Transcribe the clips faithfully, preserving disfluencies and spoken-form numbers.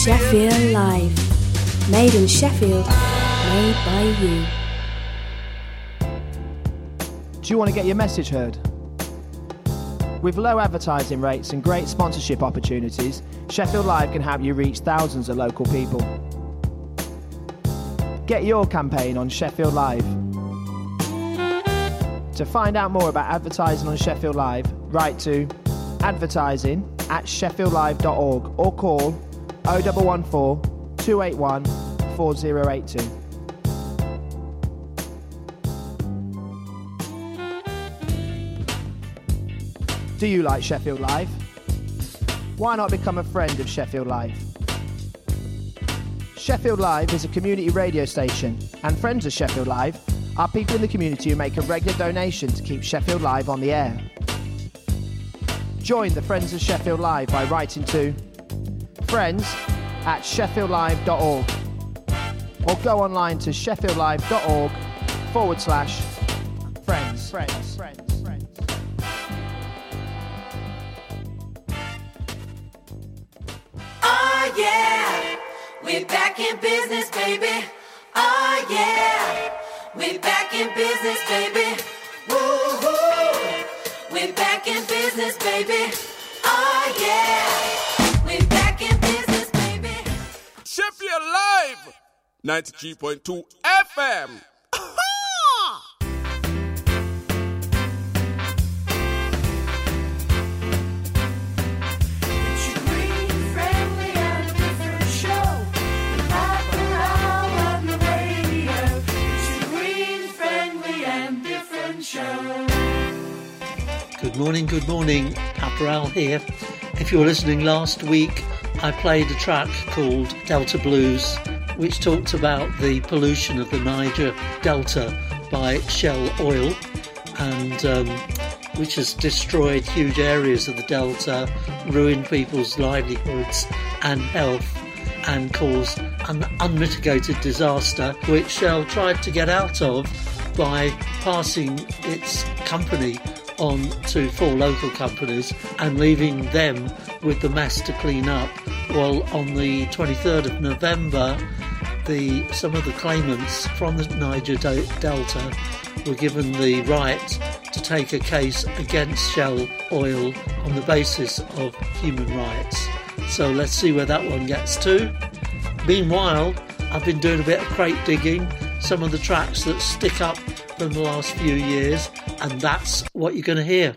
Sheffield Live. Made in Sheffield, made by you. Do you want to get your message heard? With low advertising rates and great sponsorship opportunities, Sheffield Live can help you reach thousands of local people. Get your campaign on Sheffield Live. To find out more about advertising on Sheffield Live, write to advertising at sheffield live dot org or call oh one one four, two eight one, four oh eight two. Do you like Sheffield Live? Why not become a friend of Sheffield Live? Sheffield Live is a community radio station, and friends of Sheffield Live are people in the community who make a regular donation to keep Sheffield Live on the air. Join the Friends of Sheffield Live by writing to friends at sheffield live dot org or go online to sheffield live dot org forward slash friends. Friends. Friends. Friends. Oh yeah, we're back in business, baby. Oh yeah, we're back in business, baby. Woo-hoo. We're back in business, baby. Oh yeah, we're back in business, baby. Sheffield Live, ninety-three point two F M. Good morning, good morning, Paparal here. If you were listening last week, I played a track called Delta Blues, which talked about the pollution of the Niger Delta by Shell Oil, and um, which has destroyed huge areas of the Delta, ruined people's livelihoods and health, and caused an unmitigated disaster, which Shell tried to get out of by passing its company on to four local companies and leaving them with the mess to clean up. Well, on the twenty-third of November, the some of the claimants from the Niger Delta were given the right to take a case against Shell Oil on the basis of human rights. So let's see where that one gets to. Meanwhile, I've been doing a bit of crate digging, some of the tracks that stick up from the last few years, and that's what you're going to hear.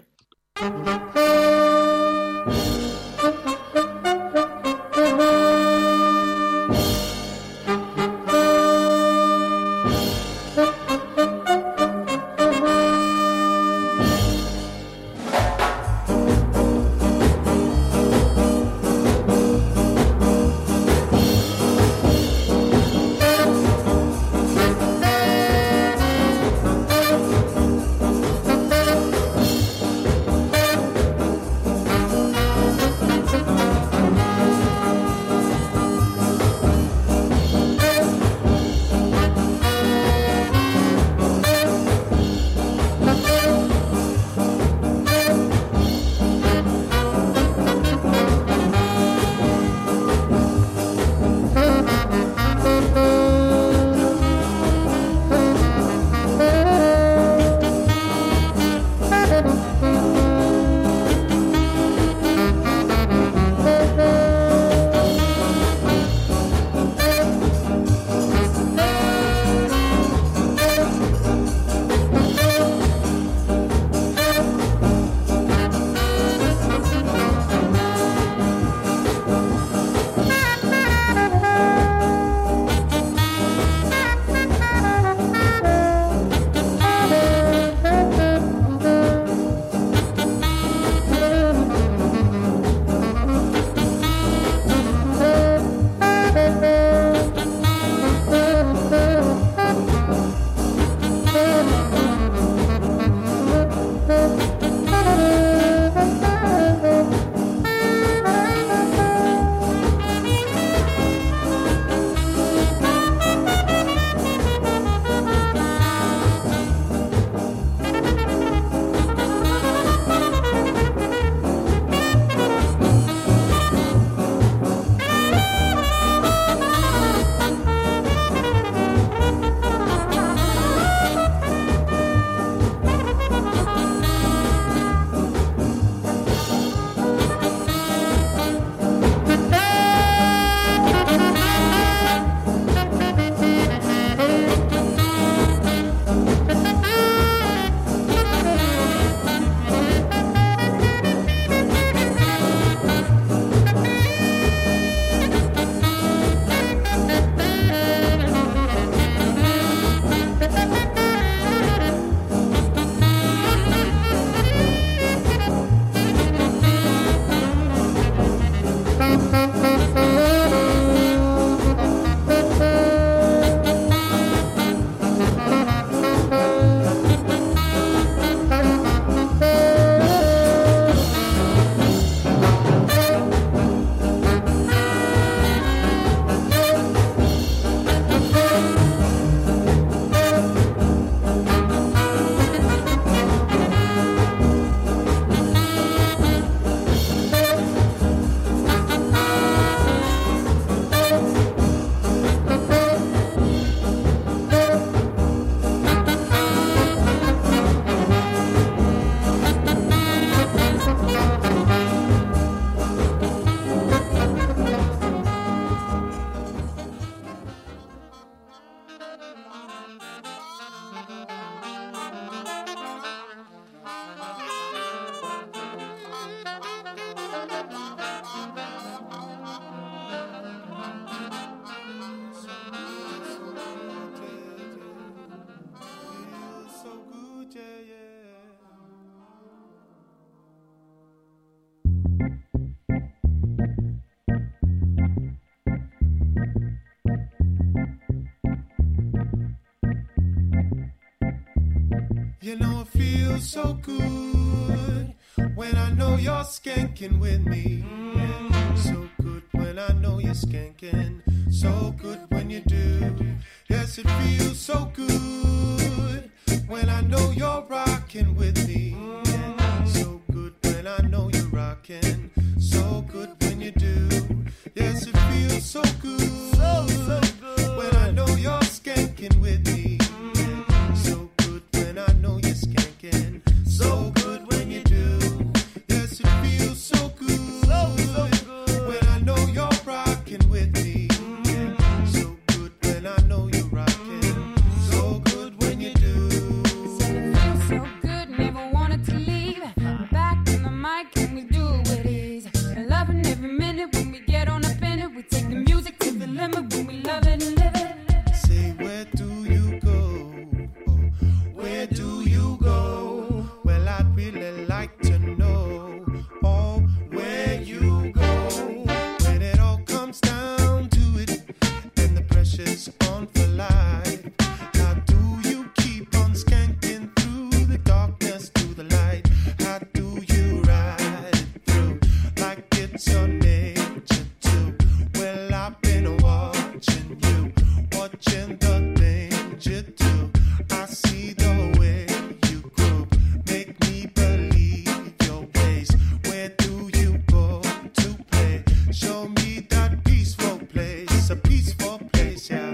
You know it feels so good when I know you're skanking with me. Yeah. So good when I know you're skanking. So good when you do. Yes, it feels so good when I know you're rocking with me. Yeah. So good when I know you're rocking. So good when you do. Yes, it feels so good, so, so good when I know you're skanking with me. Yeah. So good when I know you're skanking. So good when you do. Yes, it feels so good, so, so good when I know you're rocking with me. Yeah. So good when I know you're rocking. So good when you do. Said it feels so good, never wanted to leave. Back on the mic and we do it with ease. Loving every minute when we get on up in it. We take the music to the limit when we love it and live it. Say, where do you go? Where do you go? Well, I'd really like to know. Oh, where you go? When it all comes down to it, and the pressure's on for life. How do you keep on skanking through the darkness to the light? How do you ride it through like it's your nature too? Well, I've been watching you, watching the things you do. I see the way you groove, make me believe your ways. Where do you go to play? Show me that peaceful place, a peaceful place, yeah.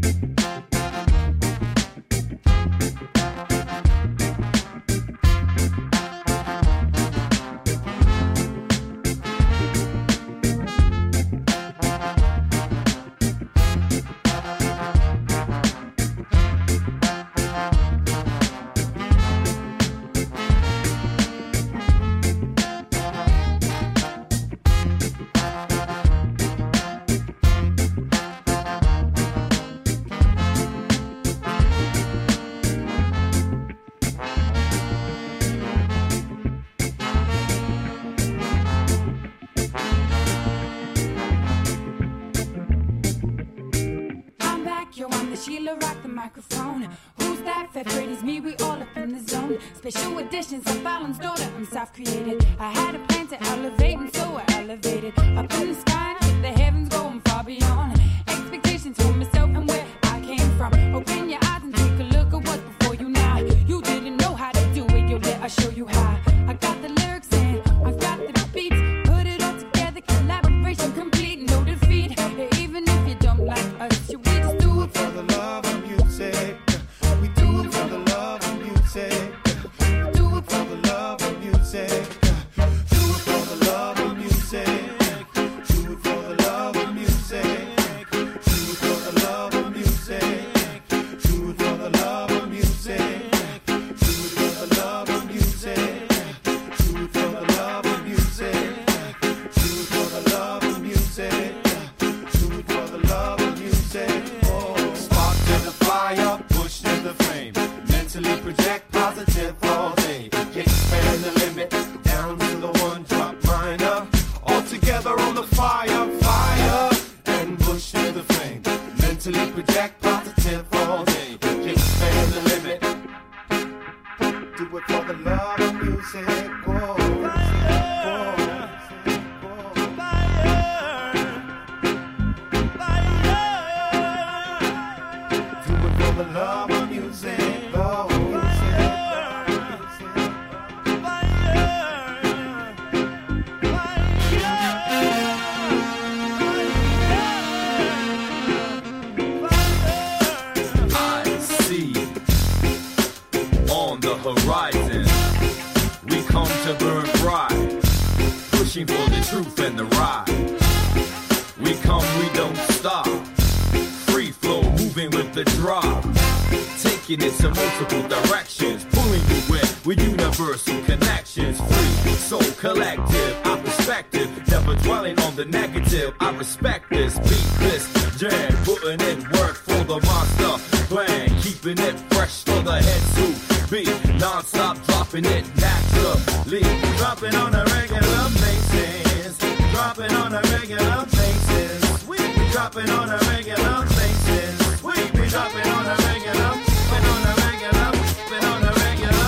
I'm back, yo, I'm the Sheila, rock the microphone. Who's that? Fat Freddy's me, we all up in the zone. Special editions of Fallon's daughter, I'm self-created. I had a plan to elevate, and so I elevated. Up in the sky, with the heavens going far beyond. Expectations for myself and where I came from. Open your eyes and take a look at what's before you now. You didn't know how to do it, yo, let I show you how. I got the lyrics and I got the beats. Put it all together, collaboration complete, no defeat. Even if you don't like us, you we just do it For the love of music, we do it for the love of music. do it For the love of music, do it for the love of music. Do it for the love of music. Do it for the love of music. Do it for the love of music. Do it for the love of music. Do it for the love of music. Do it for the love of music. Do it for the love of music. Oh, spark to the fire, push to the flame. Mentally project positive all day. Expand the limit down to the one drop minor. All together on the fire, fire, and push to the flame. Mentally project positive all day. Expand the limit. Do it for the love of music. Whoa. Do it for the love of music. Oh. I see on the horizon we come to burn bright, pushing for the truth and the right. We come, we don't stop, free flow, moving with the drop, taking it to multiple directions, pulling you in with universal connections. Free, so collective, our perspective, never dwelling on the negative. I respect this, beat this jam, putting in work for the monster plan, keeping it fresh for the heads who be non-stop, dropping it naturally, dropping on a regular basis, dropping on a regular basis, we be dropping on a regular basis, we be dropping on a regular, dropping on a regular, dropping on a regular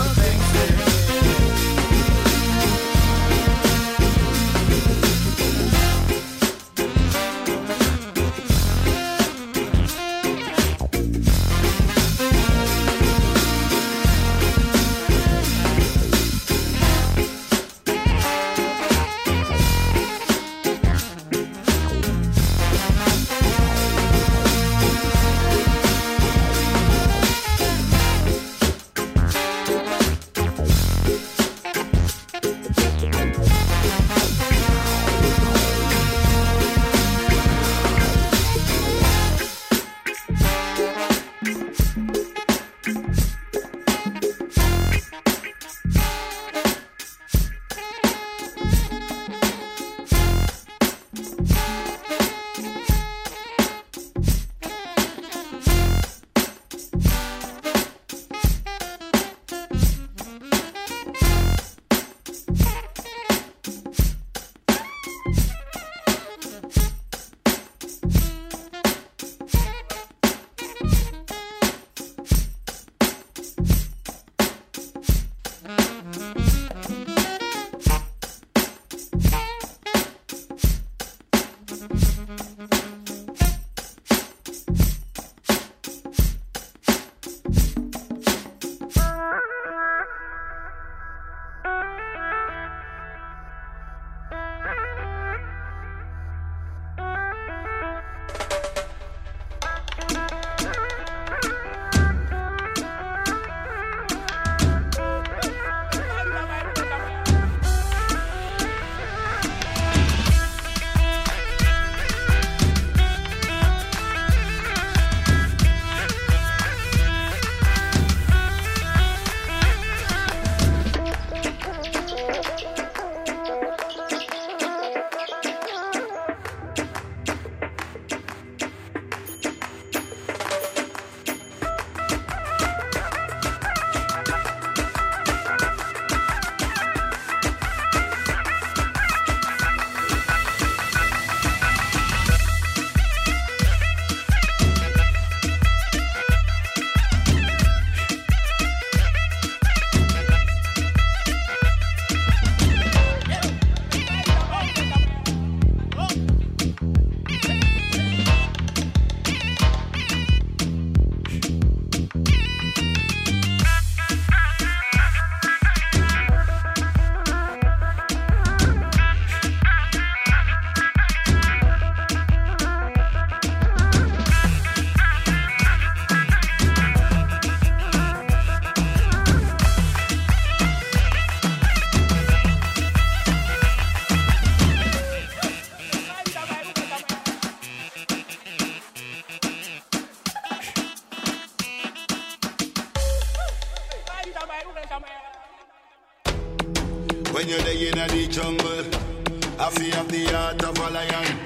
When you're there in the jungle, I feel have the heart of a lion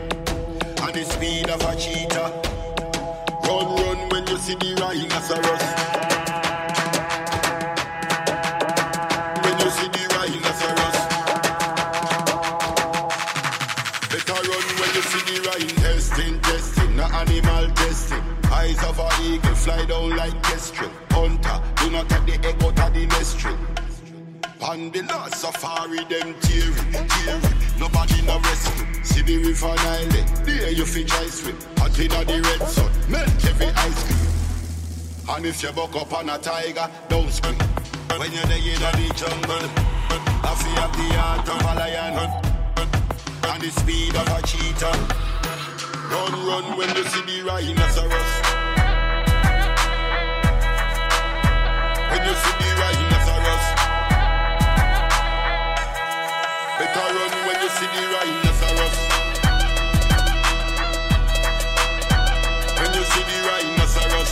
and the speed of a cheetah. Run, run when you see the rhinoceros. When you see the rhinoceros, better run when you see the rhino. Testing, testing, not animal testing. Eyes of a eagle fly down like kestrel. Hunter, do not take the egg out of the nest tree. On the last safari, them tearing, tearing. Nobody no rescue. See the river Nile, there you fish ice swim. Hot in the red sun, melt every ice cream. And if you buck up on a tiger, don't scream. When you're there in the jungle, I feel have the heart of a lion and the speed of a cheetah. Run, run when you see the rhinoceros. When you see the rhinoceros. Better run when you see the rhinoceros. When you see the rhinoceros.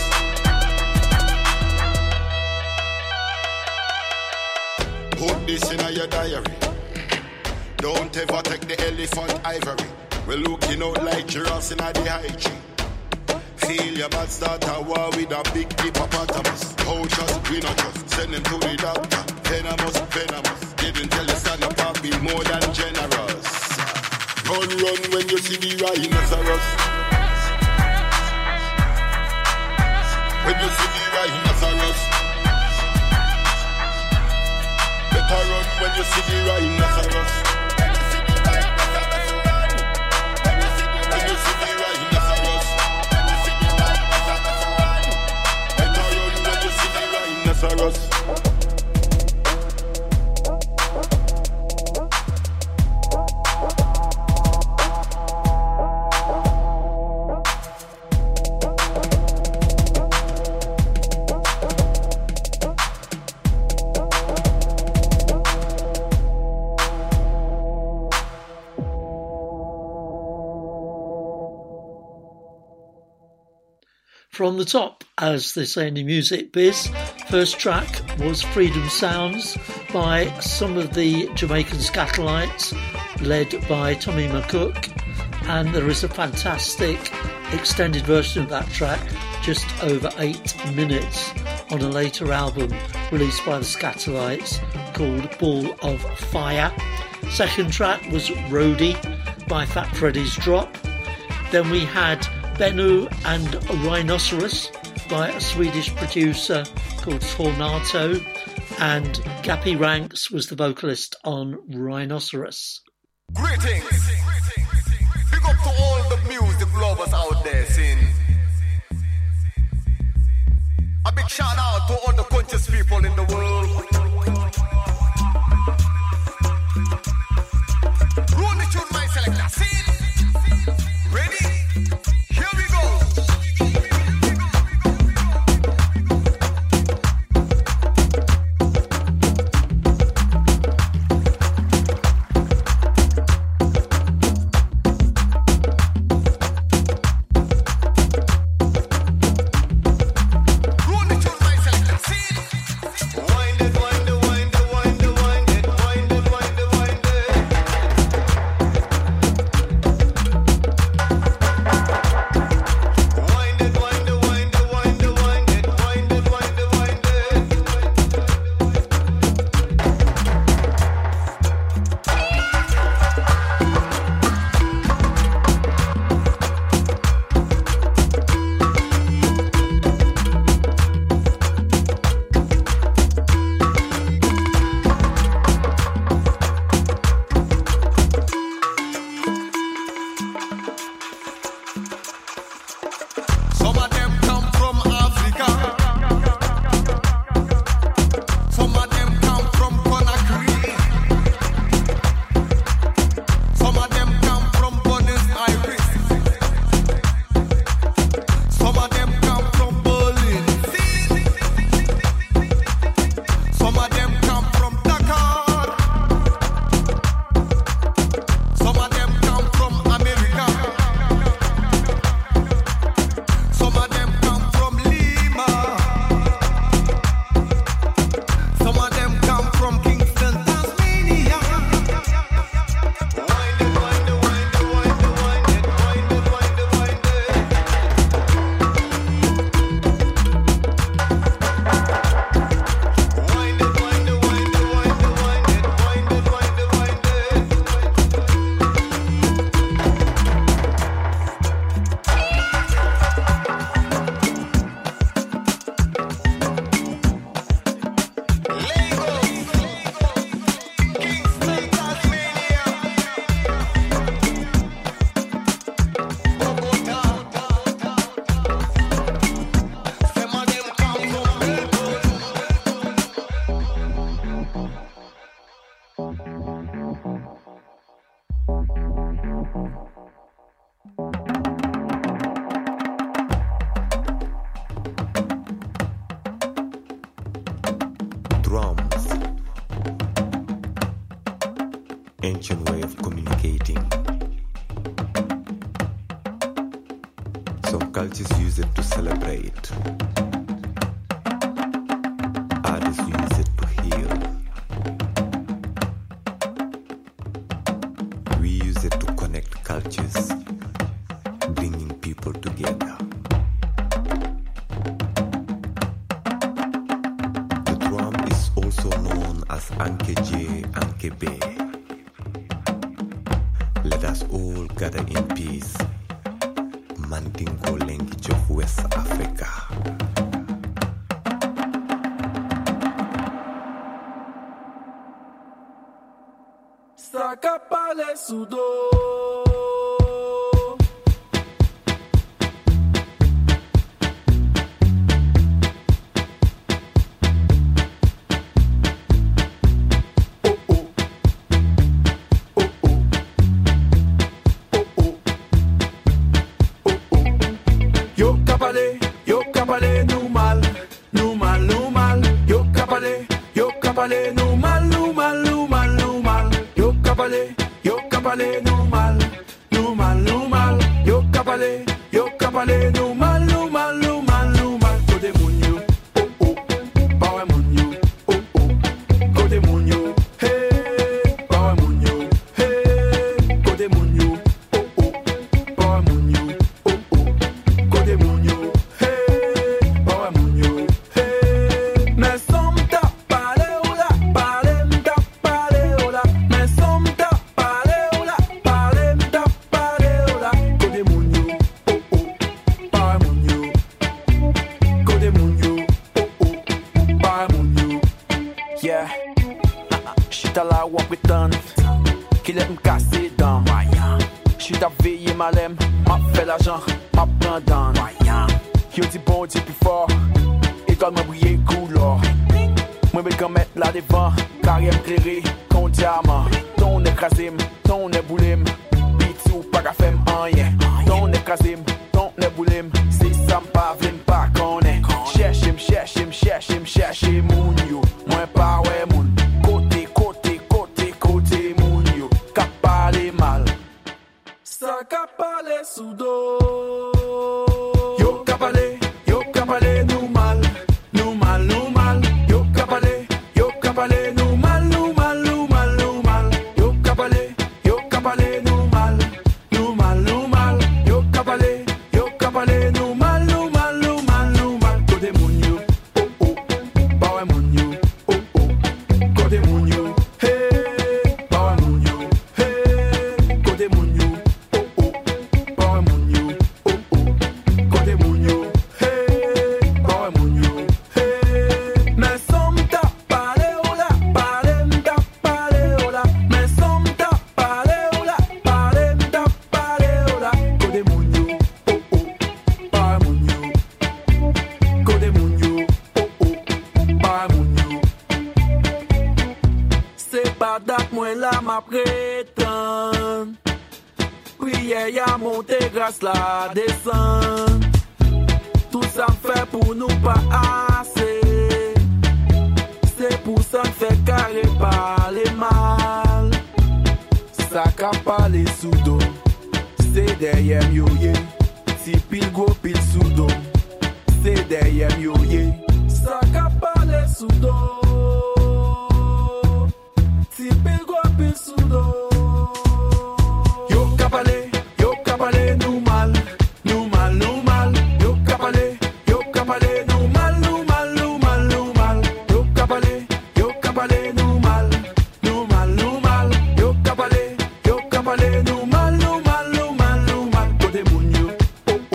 Put this in your diary. Don't ever take the elephant ivory. We're looking out like giraffes in the high tree. Feel your bad start a war with a big hippopotamus. How just, we not just send them to the doctor. Venomous, venomous. Didn't tell you stand up and be more than generous. Run, run when you see the rhinoceros. When you see the rhinoceros. Better run when you see the rhinoceros. When you see the rhinoceros. Better run when you see the rhinoceros. From the top, as they say in the music biz, first track was Freedom Sounds by some of the Jamaican Scatolites, led by Tommy McCook, and there is a fantastic extended version of that track, just over eight minutes, on a later album released by the Scatolites called Ball of Fire. Second track was Roadie by Fat Freddy's Drop. Then we had Bennu and Rhinoceros by a Swedish producer called Tornato, and Gappy Ranks was the vocalist on Rhinoceros. Greetings! Big up to all Some cultures use it to celebrate. Others use it to heal. We use it to connect cultures, bringing people together. The drum is also known as Ankeje, Ankebe. Let us all gather in peace. Mandingo language of West Africa. Saka pale sudo.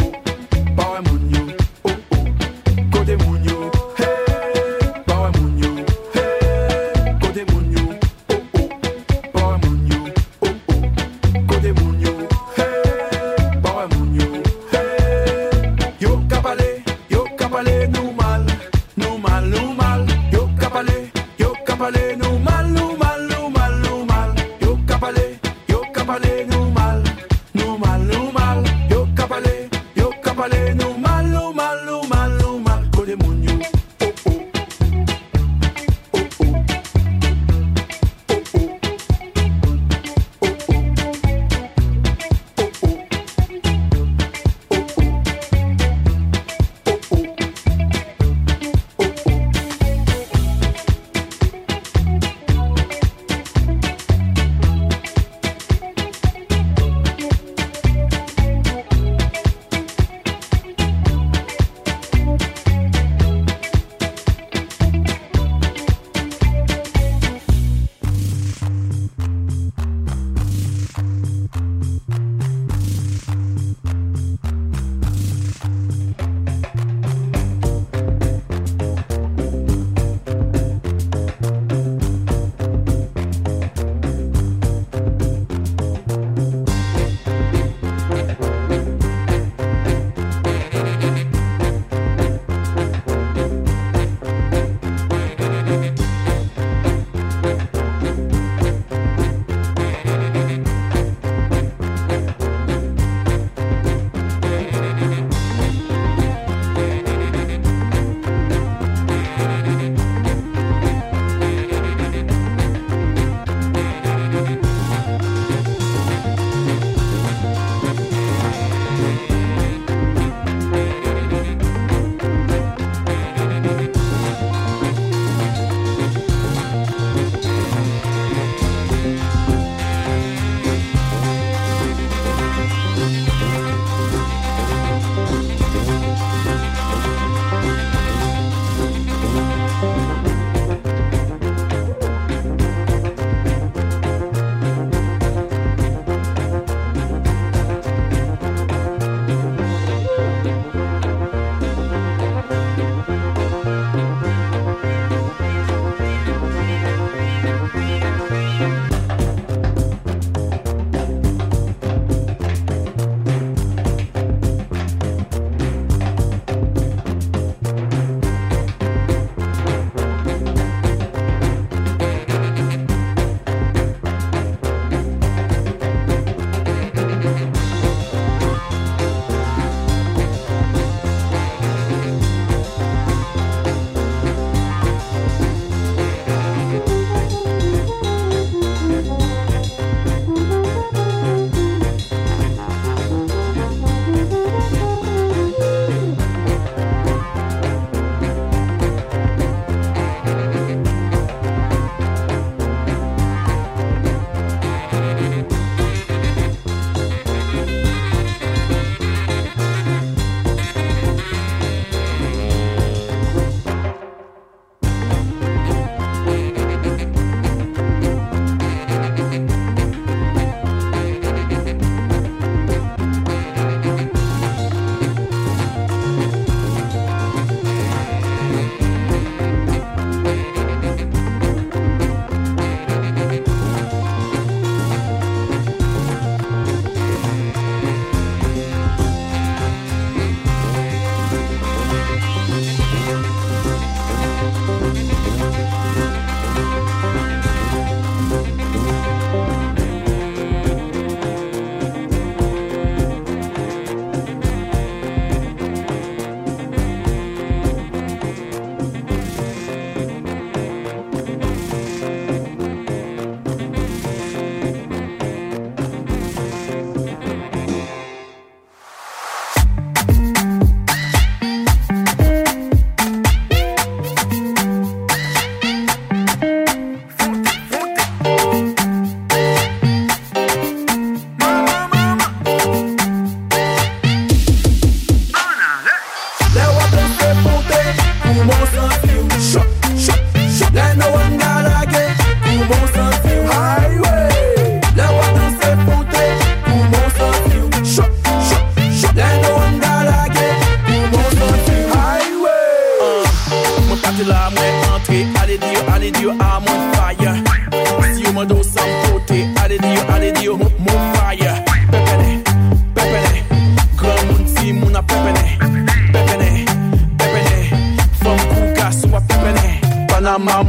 Power Munyo, hey, Power Munyo.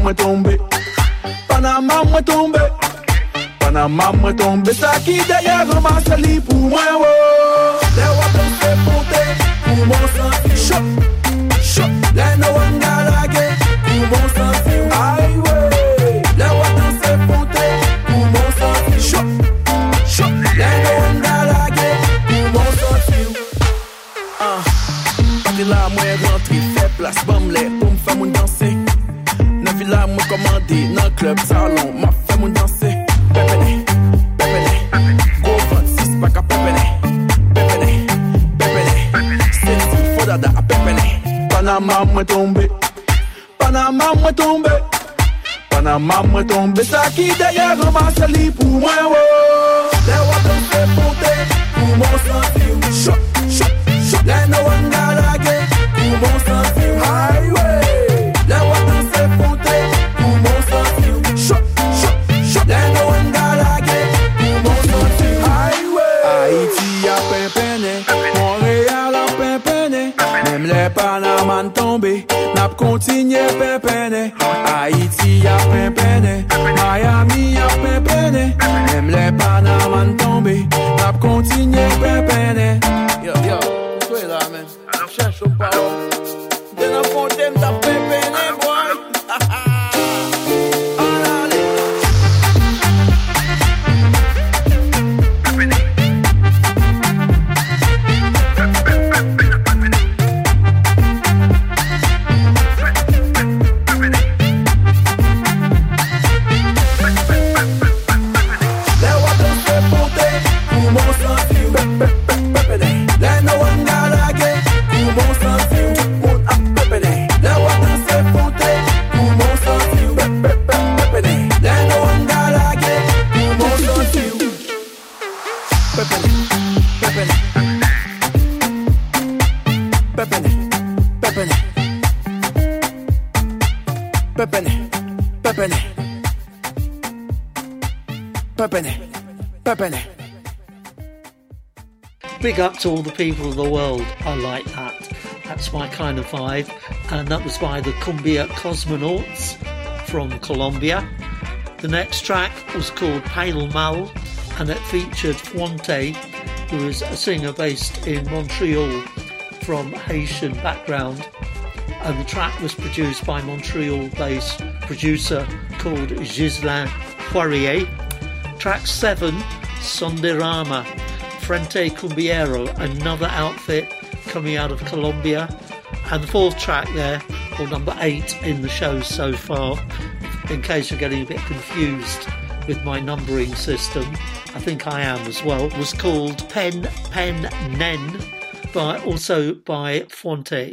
moi tombé. Panama moi tombé. Panama moi tombé. Ça qui derrière ramasse le lit pour moi. Les watons se monter pour mon sens. Choc, choc. Les no one galagé pour mon sens. Aïe ouais. Les watons se monter pour mon sens. Choc, choc. Les no one galagé pour mon sens. Ah, parti là moi rentré fait place bamlé pour me faire mon danser. Dans villa moi commandé dans club salon m'a fait mon danser. Pépéné, pépéné, go Francis pas qu'à pépéné. Pépéné, pépéné, c'est faux dada à pépéné. Panama moi tombé, Panama moi tombé, Panama moi tombé. Ça qui derrière ramasse le lit pour moi. Les watons se monter pour mon sens. Choc, choc, choc. Les no one galagé pour mon sens. Highway. Les watons se monter pour mon sens. Choc, choc, choc. Les no one galagé pour mon sens. Highway. Haïti a pimpéné, Montréal a pimpéné, même les Panamans tombés, n'a continué pimpéné. Haïti a pimpéné, Miami a pimpéné, même les Panamans tombés, n'a continué pimpéné. Yo, yo, sois là, man. Cherche un parole. De la fontaine t'a pimpéné, boy. Big up to all the people of the world. I like that. That's my kind of vibe. And that was by the Cumbia Cosmonauts from Colombia. The next track was called Pale Mal, and it featured Fuente, who is a singer based in Montreal from Haitian background. And the track was produced by Montreal-based producer called Ghislain Poirier. Track seven, Sonderama, Frente Cumbiero, another outfit coming out of Colombia. And the fourth track there, or number eight in the show so far, in case you're getting a bit confused with my numbering system, I think I am as well, was called Pen Pen Nen, by, also by Fuente.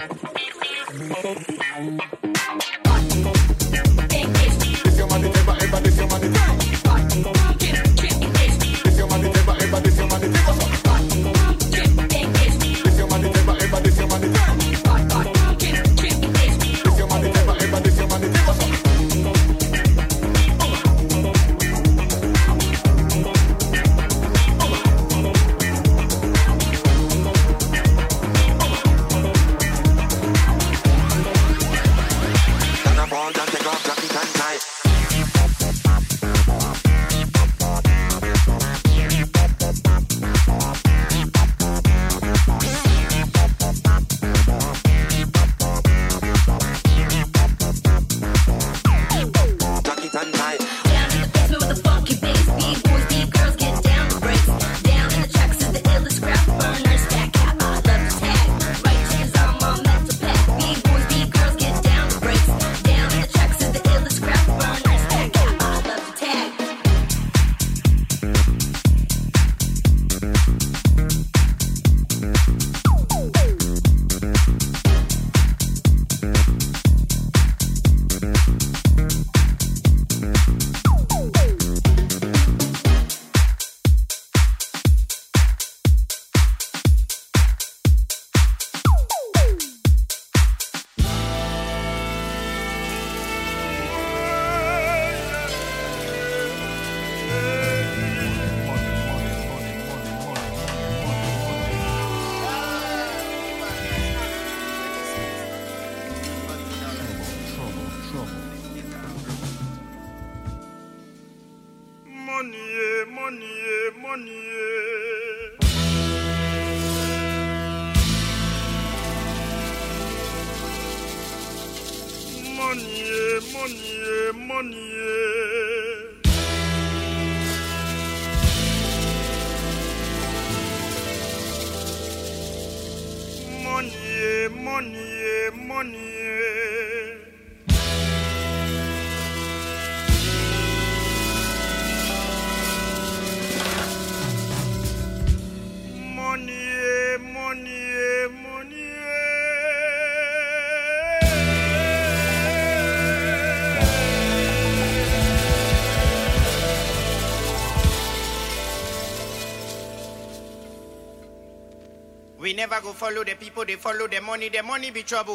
We never go follow the people, they follow the money, the money be trouble.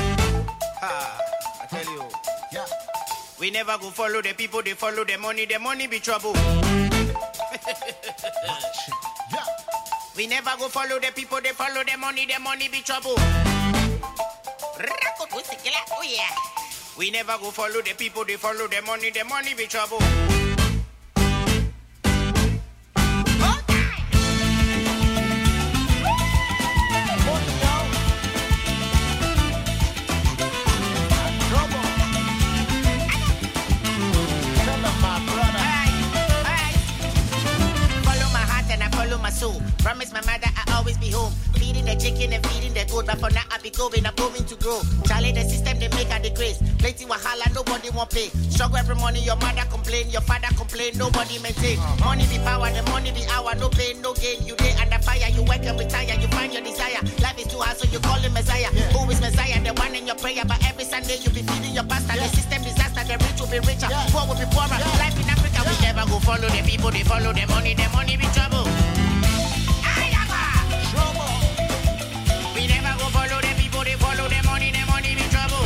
Ha, I tell you. Yeah. We never go follow the people, they follow the money, the money be trouble. Yeah. We never go follow the people, they follow the money, the money be trouble. Oh yeah. We never go follow the people, they follow the money, the money be trouble. Promise my mother I always be home. Feeding the chicken and feeding the goat. But for now I be going, I'm going to grow. Charlie, the system they make a decrease. Plenty wahala, nobody won't pay. Struggle every morning, your mother complain, your father complain, nobody maintain. Money be power, the money be hour, no pain, no gain. You day under fire, you wake and retire, you find your desire. Life is too hard, so you call him Messiah. Yeah. Who is Messiah? The one in your prayer, but every Sunday you be feeding your pastor. Yeah. The system disaster, the rich will be richer, yeah. Poor will be poorer. Yeah. Life in Africa, yeah. We never go follow the people, they follow the money, the money be trouble. We never go follow the people, they follow the money, the money be trouble.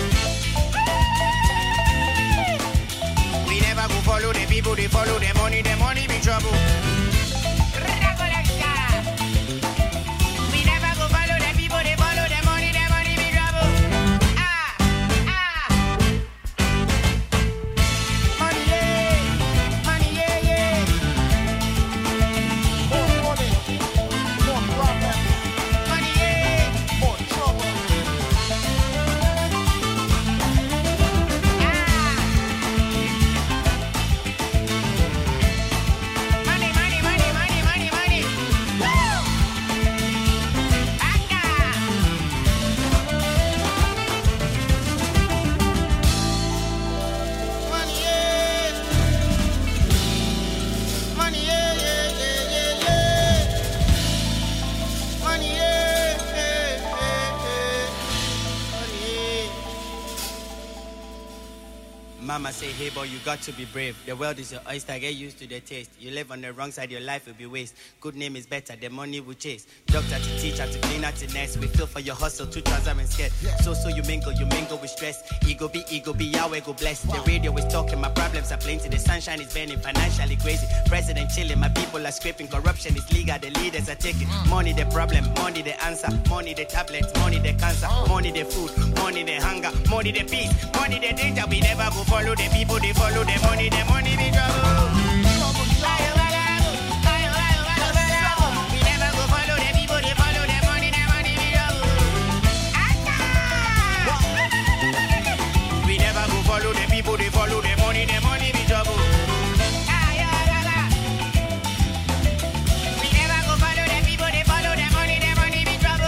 We never go follow the people, they follow the money, the money be trouble. We never go follow the people, they follow the money, the money be trouble. Ah, ah. Money, yeah, money, yeah, yeah. More money, more problem. Money, yeah, more trouble. Ah. Mama say, hey boy, you got to be brave. The world is your oyster, get used to the taste. You live on the wrong side, your life will be waste. Good name is better, the money will chase. Doctor to teacher to cleaner to nurse. We feel for your hustle, two trousers and skirt. So so you mingle, you mingle with stress. Ego be ego be Yahweh go bless. The radio is talking, my problems are plenty. The sunshine is burning, financially crazy. President chilling, my people are scraping. Corruption is legal, the leaders are taking. Money the problem, money the answer. Money the tablets, money the cancer. Money the food, money the hunger. Money the peace, money the danger. We never go follow the people, they follow the money, the money be trouble. We never go follow the people, they follow the money, the money be trouble. We never go follow the people, they follow the money, the money be trouble. We never go follow the people, they follow the money, the money be trouble.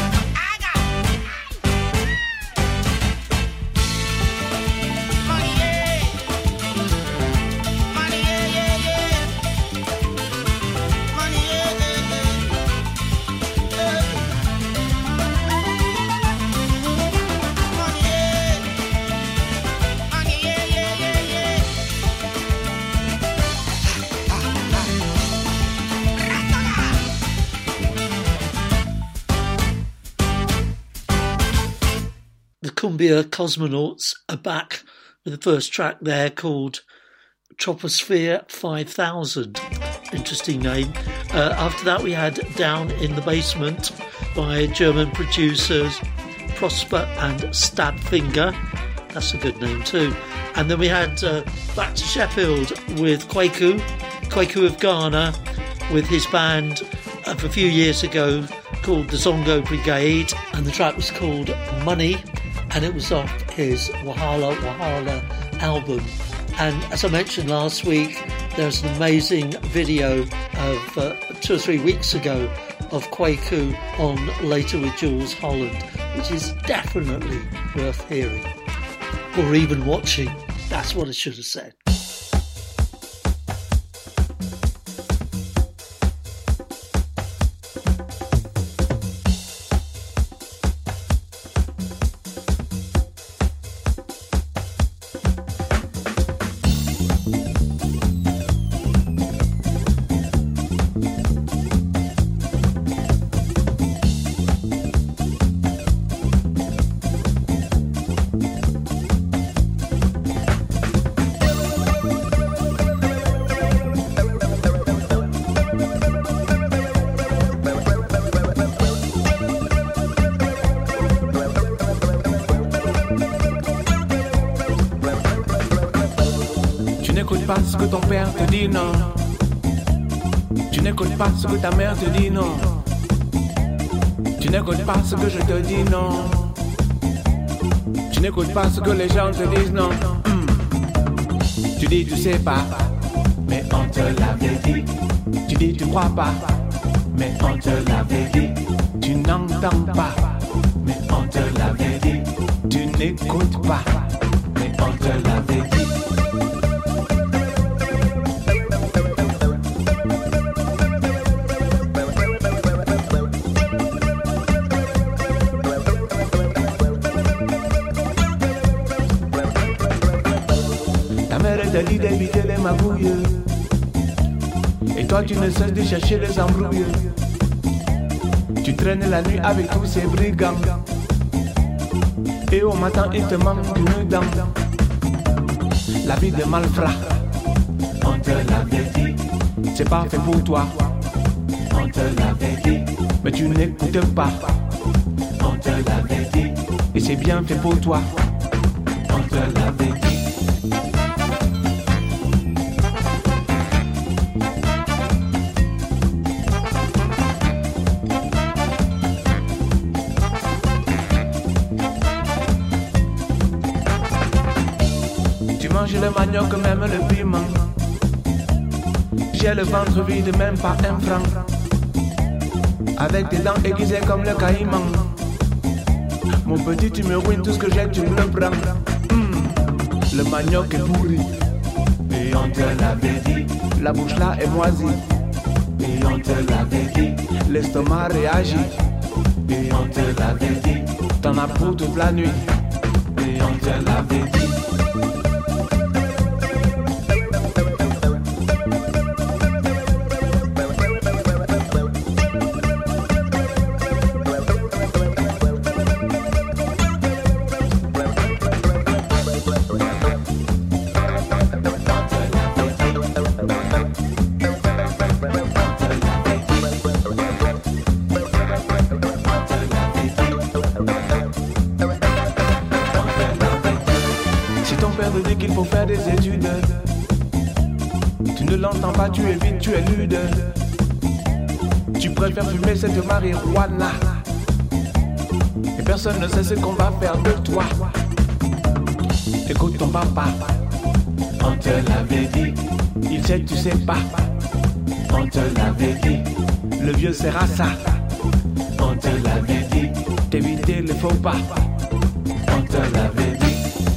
The Cumbia Cosmonauts are back with the first track there called Troposphere five thousand. Interesting name. Uh, after that we had Down in the Basement by German producers Prosper and Stabfinger. That's a good name too. And then we had uh, back to Sheffield with Kwaku, Kwaku of Ghana, with his band of a few years ago called the Zongo Brigade, and the track was called Money, and it was off his Wahala Wahala album. And as I mentioned last week, there's an amazing video of uh, two or three weeks ago of Kwaku on Later with Jules Holland, which is definitely worth hearing or even watching. That's what I should have said. Ce que ton père te dit, non. Tu n'écoutes pas ce que ta mère te dit, non. Tu n'écoutes pas ce que je te dis, non. Tu n'écoutes pas ce que les gens te disent, non. Mm. Tu dis tu sais pas, mais on te l'avait dit. Tu dis tu crois pas, mais on te l'avait dit. Tu n'entends pas, mais on te l'avait dit. Tu n'écoutes pas, mais on te l'avait dit. Ta dit d'éviter les magouilles, et toi tu ne cesses de chercher les embrouilles. Tu traînes la nuit avec tous ces brigands, et au matin il te manque une dent. La vie de malfrat, on te l'avait dit, c'est pas fait pour toi. On te l'avait dit, mais tu n'écoutes pas. On te l'avait dit, et c'est bien fait pour toi. On te l'avait dit. J'ai le manioc, même le piment. J'ai le ventre vide, même pas un franc. Avec des dents aiguisées comme le caïman. Mon petit, tu me ruines tout ce que j'ai, tu me le prends. Mmh. Le manioc est pourri, et on te l'avait dit. La bouche là est moisie, et on te l'avait dit. L'estomac réagit, et on te l'avait dit. T'en as pour toute la nuit, et on te l'avait dit. père te dit qu'il faut faire des études. Tu ne l'entends pas, tu évites, tu éludes. Tu préfères fumer cette marijuana. Et personne ne sait ce qu'on va faire de toi. Écoute ton papa, on te l'avait dit. Il sait, tu sais pas. On te l'avait dit. Le vieux sert à ça. On te l'avait dit. D'éviter le faux pas. On te l'avait dit.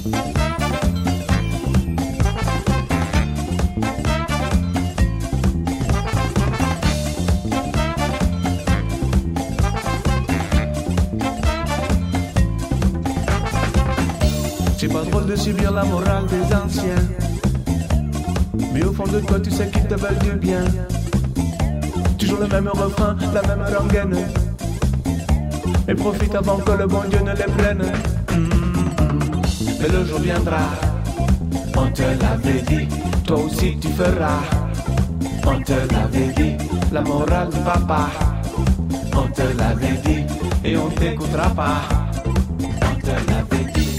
C'est pas drôle de subir la morale des anciens. Mais au fond de toi, tu sais qu'ils te veulent du bien. Toujours le même refrain, la même rengaine. Et profite avant que le bon Dieu ne les prenne. Mmh. Mais le jour viendra, on te l'avait dit. Toi aussi tu feras. On te l'avait dit, la morale du papa. On te l'avait dit, et on t'écoutera pas. On te l'avait dit.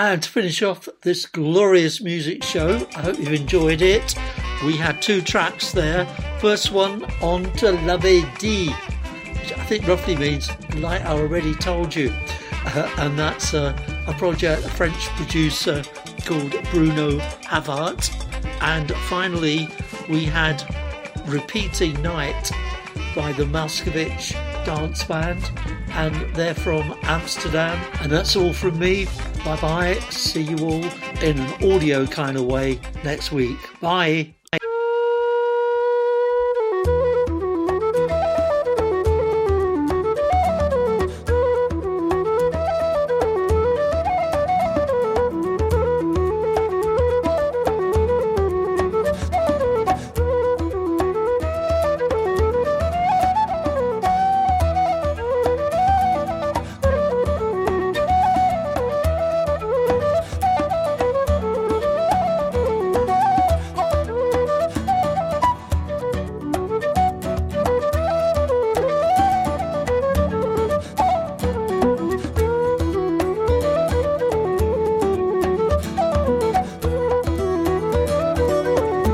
And to finish off this glorious music show, I hope you've enjoyed it. We had two tracks there. First one, On te l'avais dit, which I think roughly means like I already told you. Uh, and that's uh, a project, a French producer called Bruno Havart. And finally, we had Repeating Night by the Malkovich Dance Band, and they're from Amsterdam. And that's all from me. Bye bye. See you all in an audio kind of way next week. Bye.